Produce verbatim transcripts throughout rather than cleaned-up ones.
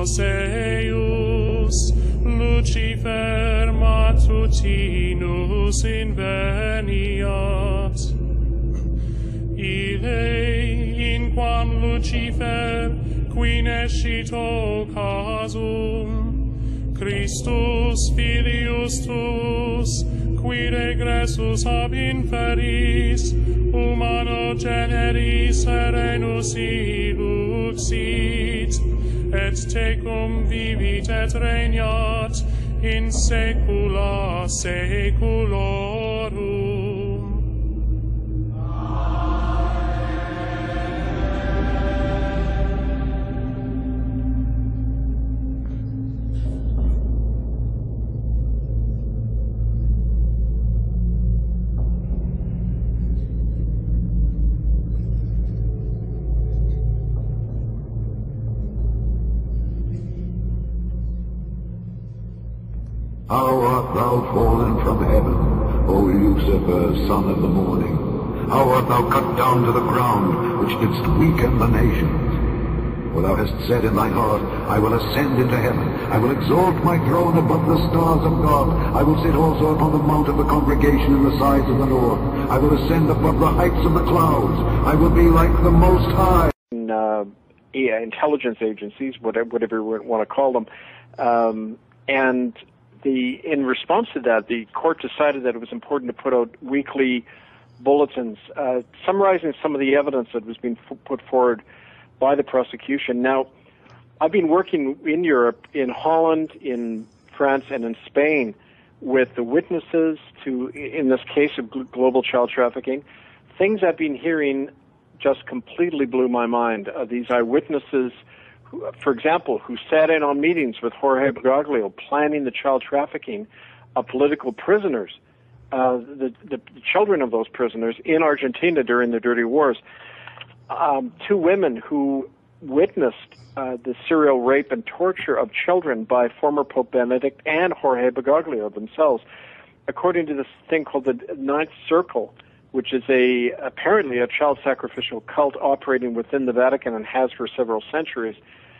Angelos eius, Lucifer matutinus inveniat. Ille, in quam Lucifer, qui nescito casum, Christus filius tuus, qui regressus ab inferis, humano generis serenus iluxit, et tecum vivit et regnat in saecula saeculorum. How art thou fallen from heaven, O Lucifer, son of the morning? How art thou cut down to the ground, which didst weaken the nations? For thou hast said in thine heart, I will ascend into heaven, I will exalt my throne above the stars of God, I will sit also upon the mount of the congregation in the sides of the north, I will ascend above the heights of the clouds, I will be like the Most High. Uh, yeah, intelligence agencies, whatever, whatever you want to call them, um, and The, in response to that, the court decided that it was important to put out weekly bulletins uh, summarizing some of the evidence that was being f- put forward by the prosecution. Now, I've been working in Europe, in Holland, in France, and in Spain with the witnesses to, in this case of gl- global child trafficking. Things I've been hearing just completely blew my mind. Uh, these eyewitnesses, for example, who sat in on meetings with Jorge Bergoglio planning the child trafficking of political prisoners, uh, the, the, the children of those prisoners in Argentina during the dirty wars. Um, two women who witnessed uh, the serial rape and torture of children by former Pope Benedict and Jorge Bergoglio themselves, according to this thing called the Ninth Circle, which is a apparently a child sacrificial cult operating within the Vatican and has for several centuries.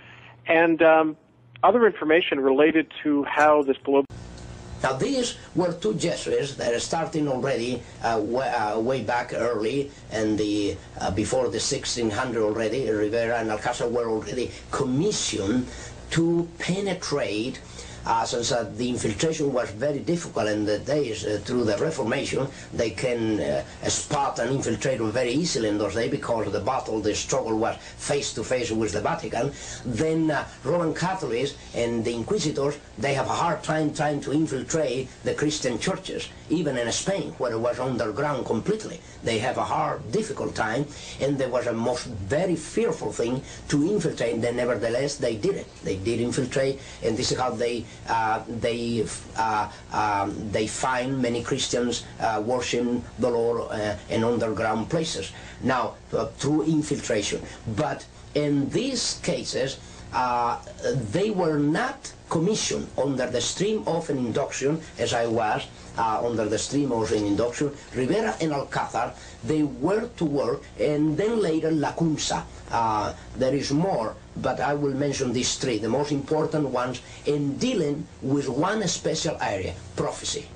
And um, other information related to how this global... Now these were two Jesuits that are starting already uh, way, uh, way back early, and the uh, before the sixteen hundred already, Rivera and Alcázar were already commissioned to penetrate. Uh, since uh, the infiltration was very difficult in the days uh, through the Reformation, they can uh, spot and infiltrate them very easily in those days because the battle, the struggle was face-to-face with the Vatican. Then uh, Roman Catholics and the Inquisitors, they have a hard time trying to infiltrate the Christian churches, even in Spain, where it was underground completely. They have a hard, difficult time, and there was a most very fearful thing to infiltrate, and then nevertheless they did it. They did infiltrate, and this is how they Uh, they uh, um, they find many Christians uh, worshiping the Lord uh, in underground places. Now, uh, through infiltration. But in these cases, uh, they were not commissioned under the stream of an induction, as I was, uh, under the stream of an induction. Rivera and Alcázar, they were to work, and then later Lacunza. Uh, there is more, but I will mention these three, the most important ones, in dealing with one special area, prophecy.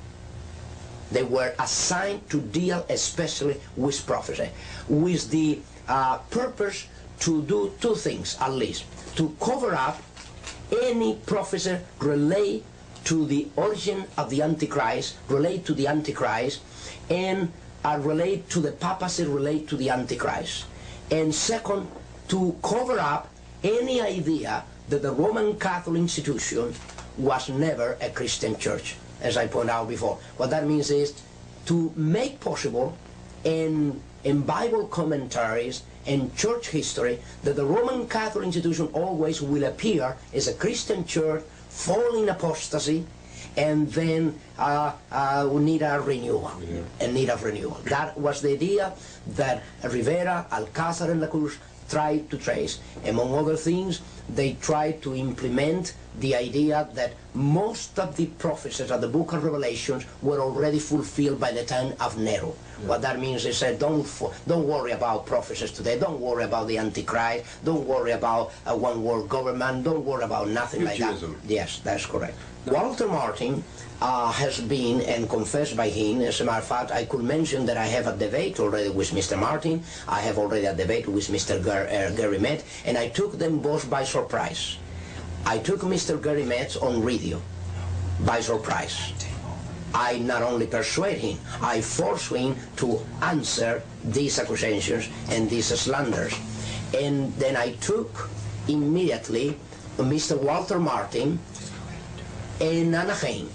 They were assigned to deal especially with prophecy, with the uh, purpose to do two things at least: to cover up any prophecy relate to the origin of the Antichrist, relate to the Antichrist, and uh, relate to the papacy, relate to the Antichrist. And second, to cover up any idea that the Roman Catholic institution was never a Christian church, as I pointed out before. What that means is to make possible in, in Bible commentaries and church history that the Roman Catholic institution always will appear as a Christian church, fall in apostasy, and then uh, uh, need a renewal, yeah. and need a renewal. That was the idea that Rivera, Alcázar, and Lacunza tried to trace. Among other things, they tried to implement the idea that most of the prophecies of the book of Revelations were already fulfilled by the time of Nero. Yeah. What that means is that don't, don't worry about prophecies today, don't worry about the Antichrist, don't worry about a one-world government, don't worry about nothing Futurism. like that. Yes, that's correct. Walter Martin uh, has been, and confessed by him, as a matter of fact, I could mention that I have a debate already with Mister Martin, I have already a debate with Mister Gar uh, Gary Metz, and I took them both by surprise. I took Mister Gary Metz on radio by surprise. I not only persuade him, I force him to answer these accusations and these slanders. And then I took immediately Mister Walter Martin in Anaheim.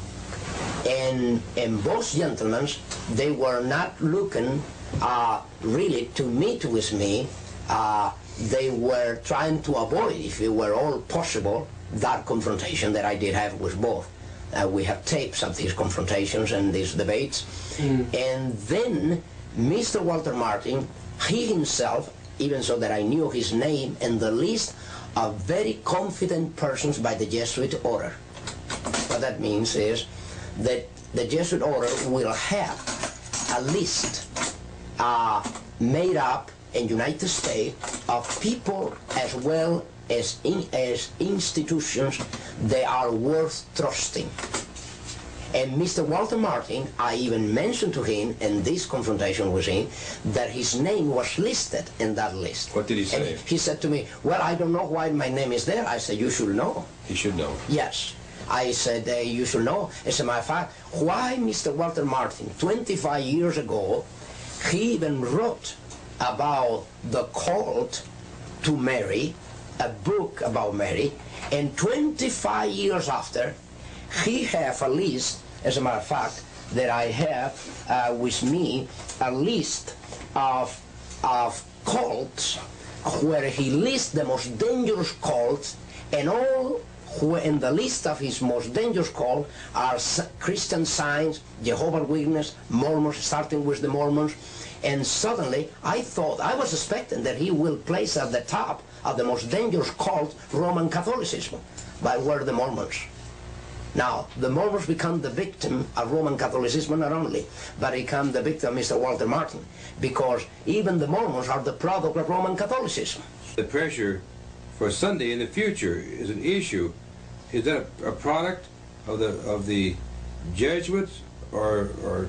And, and both gentlemen, they were not looking uh, really to meet with me. Uh, they were trying to avoid, if it were all possible, that confrontation that I did have with both. Uh, we have tapes of these confrontations and these debates. Mm. And then Mister Walter Martin, he himself, even so that I knew his name and the list of very confident persons by the Jesuit order. What that means is that the Jesuit order will have a list uh, made up in United States of people as well as, in, as institutions they are worth trusting. And Mister Walter Martin, I even mentioned to him in this confrontation with him that his name was listed in that list. What did he say? And he said to me, well, I don't know why my name is there. I said, you should know. He should know. Yes. I said, uh, you should know. As a matter of fact, why Mister Walter Martin, twenty-five years ago, he even wrote about the cult to Mary, a book about Mary, and twenty-five years after, he have a list, as a matter of fact, that I have uh, with me, a list of, of cults where he lists the most dangerous cults, and all who in the list of his most dangerous cults are Christian Science, Jehovah's Witnesses, Mormons, starting with the Mormons. And suddenly, I thought, I was expecting that he will place at the top of the most dangerous cult Roman Catholicism, but were the Mormons. Now, the Mormons become the victim of Roman Catholicism not only, but become the victim of Mister Walter Martin, because even the Mormons are the product of Roman Catholicism. The pressure for Sunday in the future is an issue. Is that a, a product of the of the Jesuits, or, or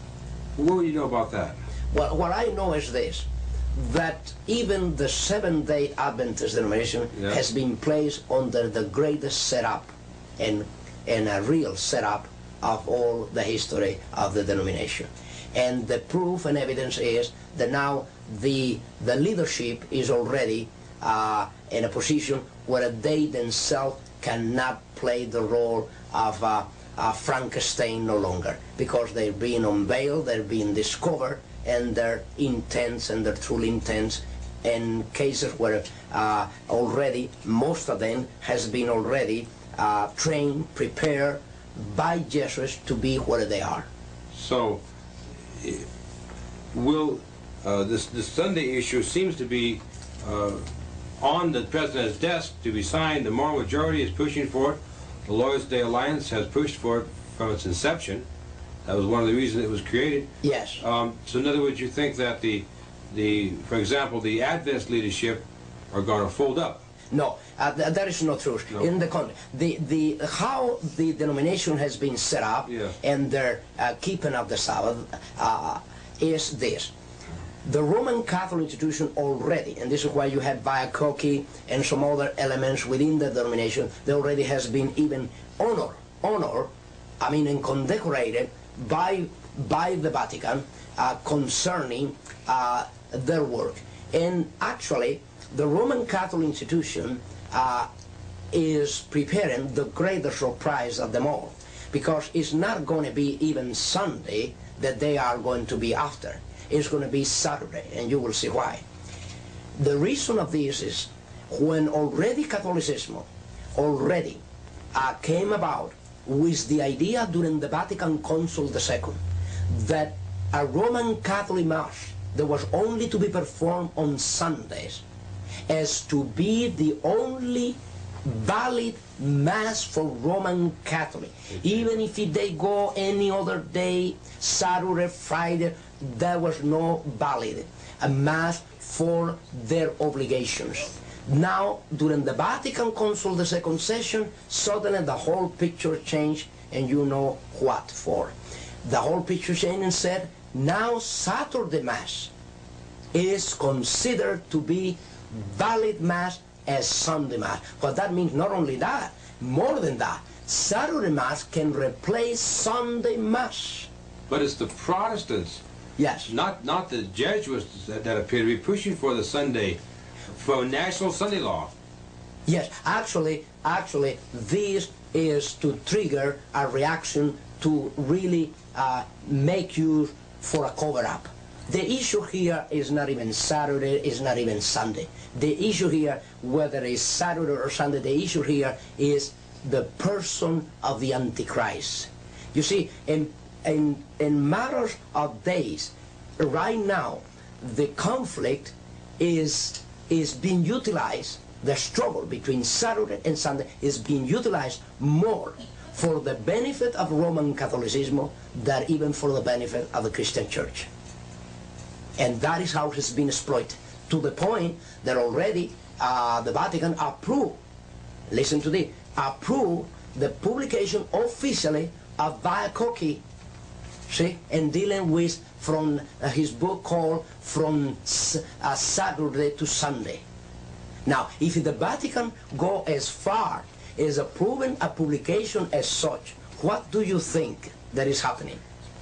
what do you know about that? Well, what I know is this, that even the Seventh-day Adventist denomination yeah. has been placed under the greatest setup and, and a real setup of all the history of the denomination. And the proof and evidence is that now the, the leadership is already uh, in a position where they themselves cannot play the role of uh, uh, Frankenstein no longer, because they're being unveiled, they're being discovered, and their intents and their true intents, in cases where uh, already most of them has been already uh, trained, prepared by Jesuits to be where they are. So, will uh, this, this Sunday issue seems to be uh, on the President's desk to be signed. The moral majority is pushing for it. The Lawyers' Day Alliance has pushed for it from its inception. That was one of the reasons it was created. Yes. Um, so in other words, you think that the, the, for example, the Adventist leadership are going to fold up? No, uh, th that is not true. No. In the con the the how the denomination has been set up yeah. and their uh, keeping of the Sabbath uh, is this. The Roman Catholic institution already, and this is why you have Baiacochi and some other elements within the denomination, there already has been even honor, honor, I mean, and condecorated by, by the Vatican uh, concerning uh, their work. And actually, the Roman Catholic institution uh, is preparing the greatest surprise of them all, because it's not going to be even Sunday that they are going to be after. It's going to be Saturday, and you will see why. The reason of this is when already Catholicism already uh, came about with the idea during the Vatican Council the Second that a Roman Catholic Mass that was only to be performed on Sundays as to be the only valid Mass for Roman Catholic. Even if they go any other day, Saturday, Friday, there was no valid a Mass for their obligations. Now, during the Vatican Council, the second session, suddenly the whole picture changed, and you know what for. The whole picture changed and said, now Saturday Mass is considered to be valid Mass as Sunday Mass. But that means not only that, more than that, Saturday Mass can replace Sunday Mass. But it's the Protestants, yes, not not the Jesuits that, that appear to be pushing for the Sunday, for national Sunday law. Yes, actually, actually, this is to trigger a reaction to really uh, make use for a cover-up. The issue here is not even Saturday, is not even Sunday. The issue here, whether it's Saturday or Sunday, the issue here is the person of the Antichrist. You see, in, in, in matters of days, right now, the conflict is, is being utilized, the struggle between Saturday and Sunday is being utilized more for the benefit of Roman Catholicism than even for the benefit of the Christian Church. And that is how it has been exploited, to the point that already uh, the Vatican approved, listen to this, approved the publication officially of Via Cocchi, see, and dealing with from uh, his book called From uh, Saturday to Sunday. Now, if the Vatican go as far as approving a publication as such, what do you think that is happening?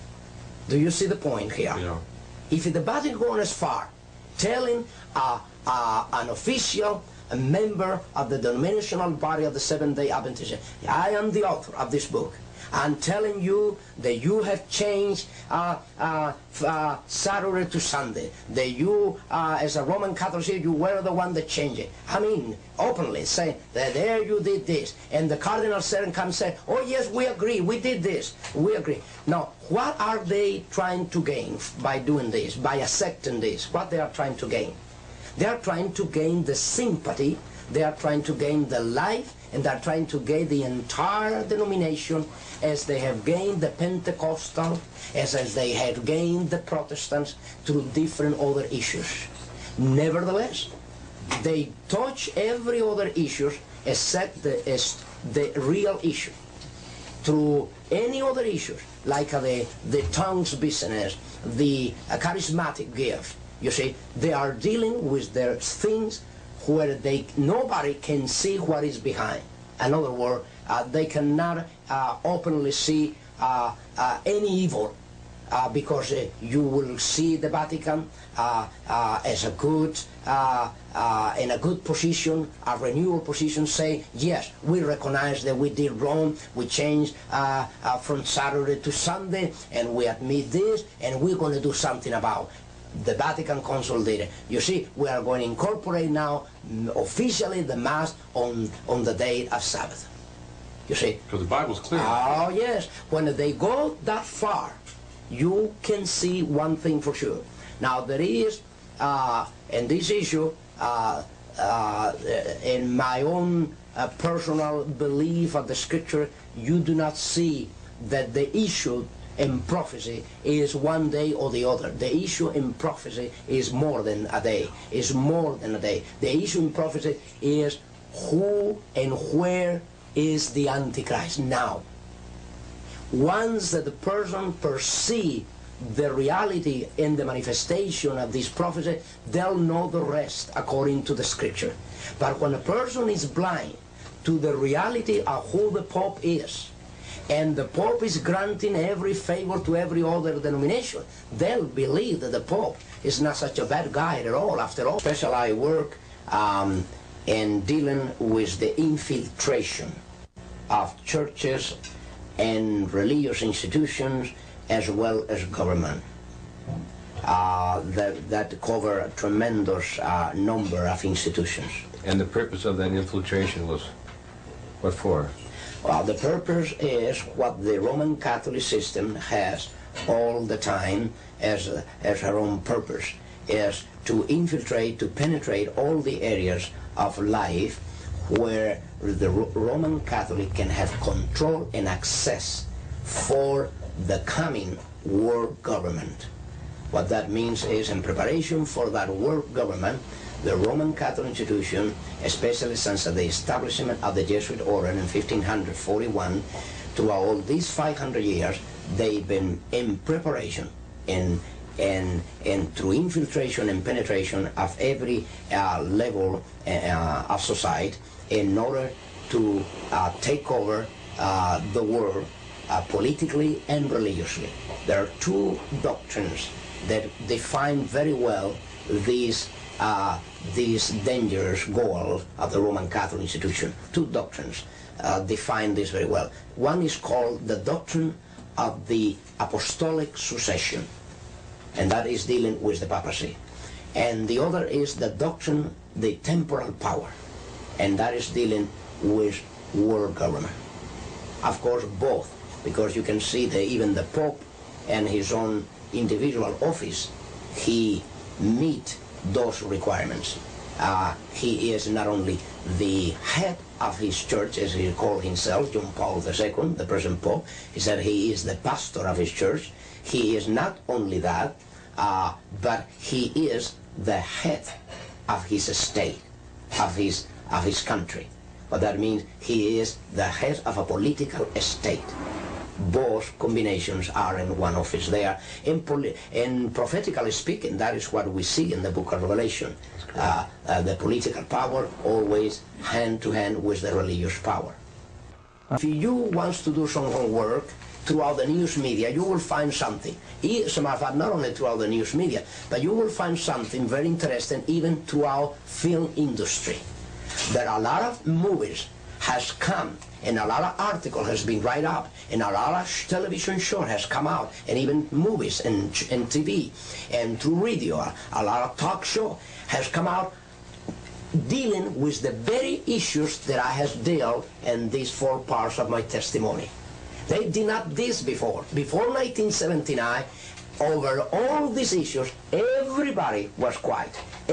Do you see the point here? Yeah. If the Vatican goes as far, telling uh, uh, an official, a member of the denominational body of the Seventh-day Adventists, I am the author of this book, I'm telling you that you have changed uh, uh, uh, Saturday to Sunday, that you, uh, as a Roman Catholic, you were the one that changed it. I mean, openly saying that there you did this, and the Cardinal Seren comes and say, oh yes, we agree, we did this, we agree. Now, what are they trying to gain by doing this, by accepting this? What they are trying to gain? They are trying to gain the sympathy, they are trying to gain the life, and they are trying to gain the entire denomination as they have gained the Pentecostal, as, as they have gained the Protestants through different other issues. Nevertheless, they touch every other issue except the, as the real issue. Through any other issues, like uh, the, the tongues business, the uh, charismatic gift, you see, they are dealing with their things where they nobody can see what is behind. In other words, uh, they cannot uh, openly see uh, uh, any evil uh, because uh, you will see the Vatican uh, uh, as a good, uh, uh, in a good position, a renewal position, say, yes, we recognize that we did wrong, we changed uh, uh, from Saturday to Sunday, and we admit this, and we're going to do something about it. The Vatican Council did it. You see, we are going to incorporate now officially the Mass on, on the day of Sabbath. You see? Because the Bible's clear. Oh, yes. When they go that far, you can see one thing for sure. Now, there is, uh, in this issue, uh, uh, in my own uh, personal belief of the Scripture, you do not see that the issue in prophecy is one day or the other. The issue in prophecy is more than a day, is more than a day. The issue in prophecy is who and where is the Antichrist now. Once that the person perceives the reality and the manifestation of this prophecy, they'll know the rest according to the Scripture. But when a person is blind to the reality of who the Pope is, and the Pope is granting every favor to every other denomination, they'll believe that the Pope is not such a bad guy at all, after all. Especially I work um, in dealing with the infiltration of churches and religious institutions as well as government. Uh, that, that cover a tremendous uh, number of institutions. And the purpose of that infiltration was what for? Well, the purpose is what the Roman Catholic system has all the time as, as her own purpose, is to infiltrate, to penetrate all the areas of life where the Ro Roman Catholic can have control and access for the coming world government. What that means is, in preparation for that world government, the Roman Catholic institution, especially since the establishment of the Jesuit order in fifteen forty-one, throughout all these five hundred years, they've been in preparation in and, and through infiltration and penetration of every uh, level uh, of society in order to uh, take over uh, the world uh, politically and religiously. There are two doctrines that define very well these, uh, these dangerous goals of the Roman Catholic institution. Two doctrines uh, define this very well. One is called the doctrine of the apostolic succession, and that is dealing with the papacy. And the other is the doctrine, the temporal power, and that is dealing with world government. Of course, both, because you can see that even the Pope and his own individual office, he meet those requirements. Uh, he is not only the head of his church, as he called himself, John Paul the Second, the present Pope. He said he is the pastor of his church. He is not only that, uh, but he is the head of his state, of his, of his country. What that means, he is the head of a political state. Both combinations are in one office there. In, in prophetically speaking, that is what we see in the book of Revelation. Uh, uh, the political power always hand to hand with the religious power. If you want to do some homework throughout the news media, you will find something. As a matter of fact, not only throughout the news media, but you will find something very interesting even throughout film industry. There are a lot of movies has come, and a lot of article has been write up, and a lot of television show has come out, and even movies and, and T V and through radio, a lot of talk show has come out dealing with the very issues that I have dealt in these four parts of my testimony. They did not this before. Before nineteen seventy-nine, over all these issues, everybody was quiet.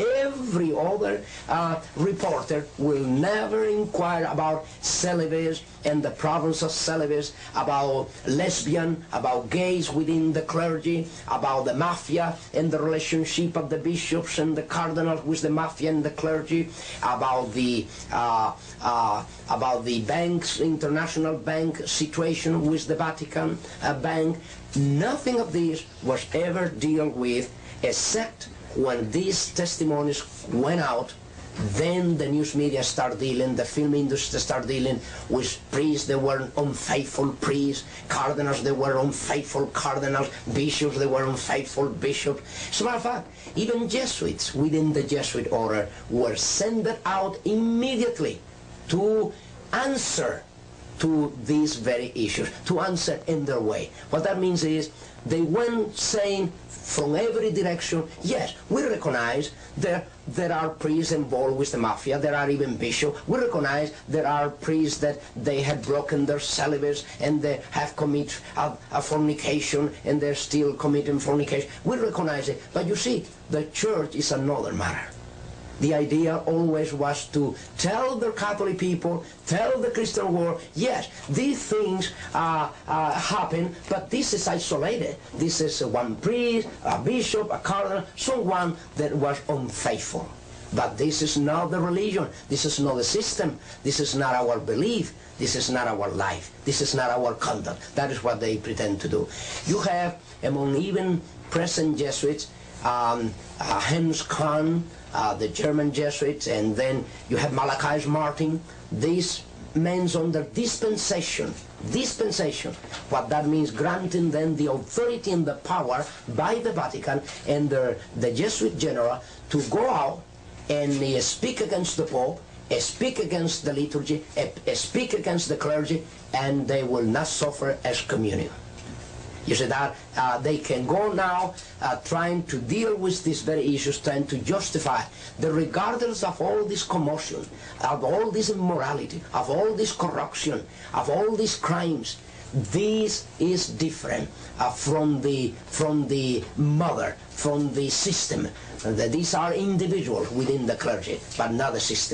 Every other uh, reporter will never inquire about celibacy and the problems of celibacy, about lesbian, about gays within the clergy, about the mafia and the relationship of the bishops and the cardinals with the mafia and the clergy, about the uh, uh, about the banks, international bank situation with the Vatican uh, bank. Nothing of this was ever dealt with, except when these testimonies went out. Then the news media start dealing, the film industry start dealing with priests that were unfaithful priests, cardinals that were unfaithful cardinals, bishops that were unfaithful bishops. As a matter of fact, even Jesuits within the Jesuit order were sent out immediately to answer to these very issues, to answer in their way. What that means is they went saying from every direction, yes, we recognize there, there are priests involved with the mafia, there are even bishops, we recognize there are priests that they have broken their celibacy and they have committed a, a fornication and they're still committing fornication. We recognize it, but you see, the church is another matter. The idea always was to tell the Catholic people, tell the Christian world, yes, these things uh, uh, happen, but this is isolated. This is one priest, a bishop, a cardinal, someone that was unfaithful. But this is not the religion. This is not the system. This is not our belief. This is not our life. This is not our conduct. That is what they pretend to do. You have, among even present Jesuits, um, uh, Hans Kahn, Uh, the German Jesuits, and then you have Malachi Martin. These men under dispensation, dispensation, what that means, granting them the authority and the power by the Vatican and the, the Jesuit general to go out and uh, speak against the Pope, uh, speak against the liturgy, uh, uh, speak against the clergy, and they will not suffer excommunion. You see that uh, they can go now uh, trying to deal with these very issues, trying to justify that regardless of all this commotion, of all this immorality, of all this corruption, of all these crimes, this is different uh, from the from the mother, from the system. That these are individuals within the clergy, but not the system.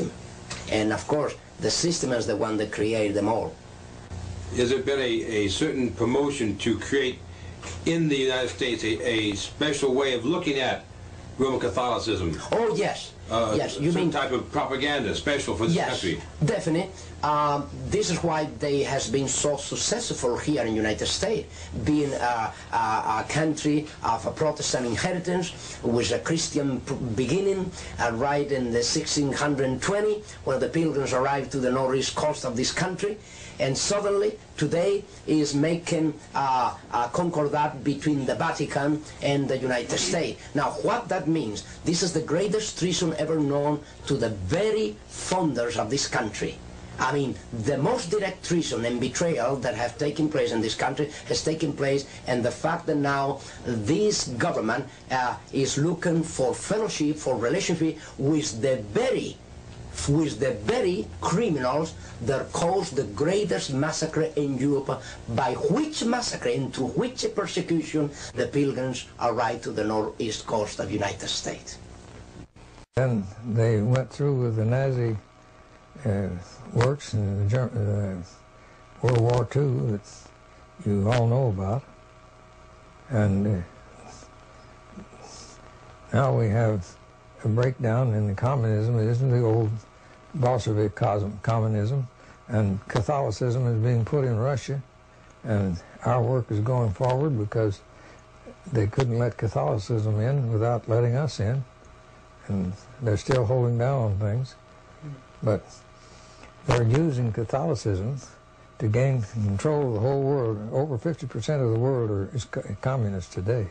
And of course, the system is the one that created them all. Has there been a, a certain promotion to create in the United States a, a special way of looking at Roman Catholicism? Oh, yes. Uh, yes, you some mean type of propaganda special for this yes, country? Definitely. Um, this is why they has been so successful here in the United States, being a, a, a country of a Protestant inheritance with a Christian beginning, uh, right in the sixteen twenty, when the Pilgrims arrived to the northeast coast of this country, and suddenly today is making uh, a concordat between the Vatican and the United States. Now, what that means, this is the greatest treason ever known to the very founders of this country. I mean, the most direct treason and betrayal that have taken place in this country has taken place, and the fact that now this government uh, is looking for fellowship, for relationship with the very with the very criminals that caused the greatest massacre in Europe, by which massacre and through which persecution the Pilgrims arrived to the northeast coast of the United States. And they went through with the Nazi uh, works in the uh, World War Two that you all know about. And uh, now we have a breakdown in the communism. It isn't the old Bolshevik communism, and Catholicism is being put in Russia, and our work is going forward because they couldn't let Catholicism in without letting us in, and they're still holding down on things. But they're using Catholicism to gain control of the whole world. Over fifty percent of the world are, is communist today.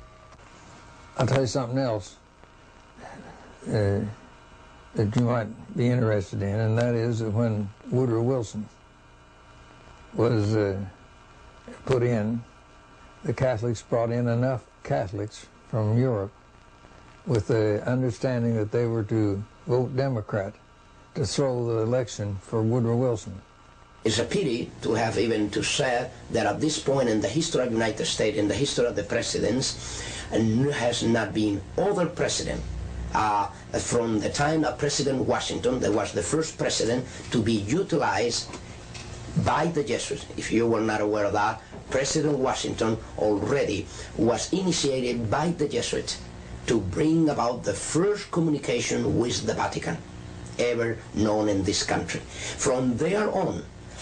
I'll tell you something else uh, that you might be interested in, and that is that when Woodrow Wilson was uh, put in, the Catholics brought in enough Catholics from Europe with the understanding that they were to vote Democrat to throw the election for Woodrow Wilson. It's a pity to have even to say that at this point in the history of the United States, in the history of the presidents, has not been other president uh, from the time of President Washington, that was the first president to be utilized by the Jesuits. If you were not aware of that, President Washington already was initiated by the Jesuits to bring about the first communication with the Vatican ever known in this country. From there on,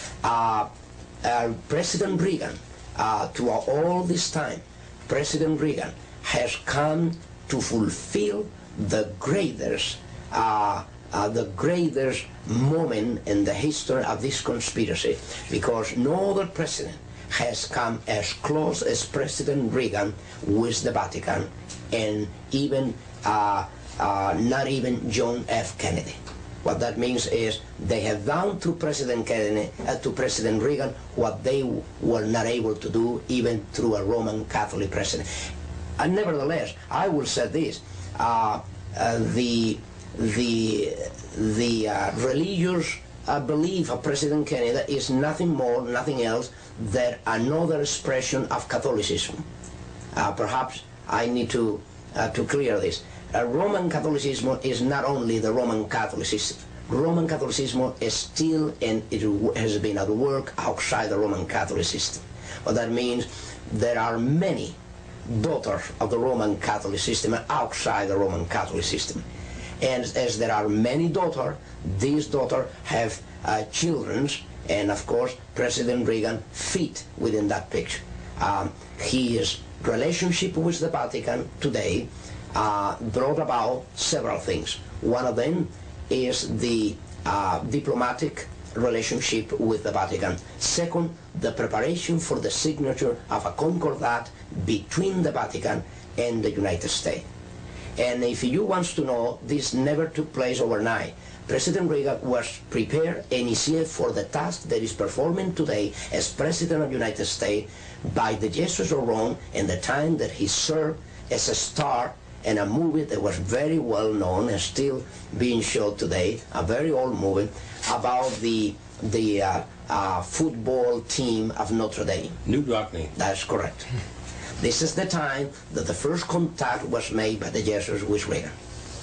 uh, uh, President Reagan, uh, to all this time, President Reagan has come to fulfill the greatest, uh, uh, the greatest moment in the history of this conspiracy, because no other president has come as close as President Reagan with the Vatican, and even uh, uh, not even John F. Kennedy. What that means is they have done to President Kennedy, uh, to President Reagan, what they were not able to do even through a Roman Catholic president. And nevertheless, I will say this: uh, uh, the the the uh, religious uh, belief of President Kennedy is nothing more, nothing else than another expression of Catholicism. Uh, perhaps I need to uh, to clear this. Uh, Roman Catholicism is not only the Roman Catholic system. Roman Catholicism is still, and it has been at work outside the Roman Catholic system. What that means, there are many daughters of the Roman Catholic system outside the Roman Catholic system. And as there are many daughters, these daughters have uh, children, and of course President Reagan fit within that picture. Um, his relationship with the Vatican today Uh, brought about several things. One of them is the uh, diplomatic relationship with the Vatican. Second, the preparation for the signature of a concordat between the Vatican and the United States. And if you want to know, this never took place overnight. President Reagan was prepared and is here for the task that is performing today as President of the United States by the Jesuits of Rome, and the time that he served as a star in a movie that was very well known and still being shown today, a very old movie about the the uh, uh, football team of Notre Dame. New Rockney. That's correct. This is the time that the first contact was made by the Jesuits with Reagan.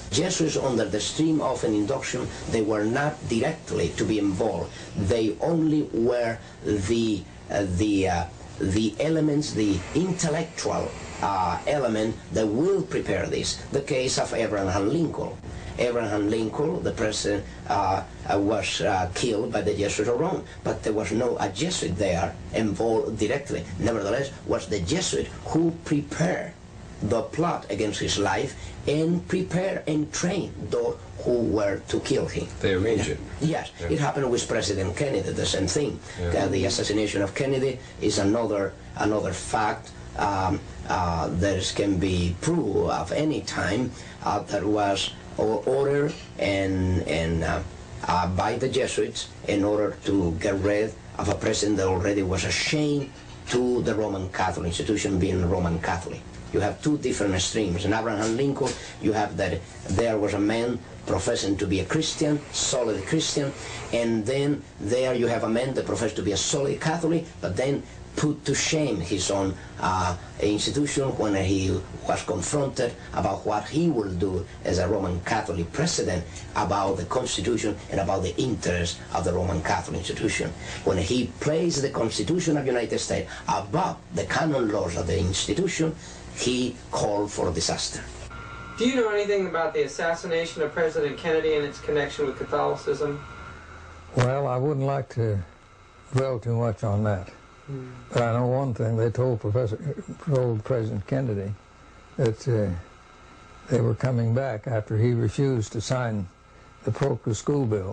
Jesuits, under the stream of an induction, they were not directly to be involved. They only were the uh, the uh, the elements, the intellectual uh, element that will prepare this. The case of Abraham Lincoln. Abraham Lincoln, the president, uh, uh, was uh, killed by the Jesuits of Rome, but there was no a Jesuit there involved directly. Nevertheless, was the Jesuit who prepared the plot against his life and prepare and train those who were to kill him. They arranged it. Yes, Yeah. it happened with President Kennedy, the same thing. Yeah. Uh, the assassination of Kennedy is another another fact um, uh, that is, can be proved of any time uh, that was o- ordered and, and uh, uh, by the Jesuits in order to get rid of a president that already was ashamed to the Roman Catholic institution, being Roman Catholic. You have two different streams. In Abraham Lincoln, you have that there was a man professing to be a Christian, solid Christian, and then there you have a man that professed to be a solid Catholic, but then put to shame his own uh, institution when he was confronted about what he will do as a Roman Catholic president about the Constitution and about the interests of the Roman Catholic institution. When he placed the Constitution of the United States above the canon laws of the institution, he called for disaster. Do you know anything about the assassination of President Kennedy and its connection with Catholicism? Well, I wouldn't like to dwell too much on that. Mm. But I know one thing. They told Professor, told President Kennedy that uh, they were coming back after he refused to sign the Proctor school bill.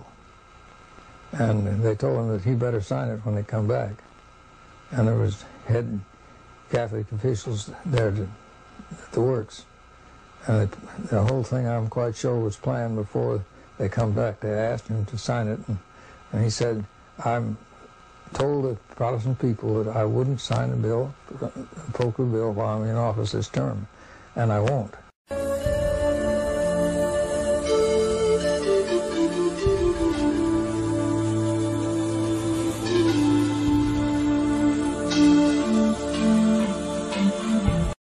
And they told him that he better sign it when they come back. And there was head Catholic officials there to, at the works. And it, the whole thing, I'm quite sure, was planned before they come back. They asked him to sign it, and, and he said, I'm told the Protestant people that I wouldn't sign a bill, a Proctor bill, while I'm in office this term, and I won't.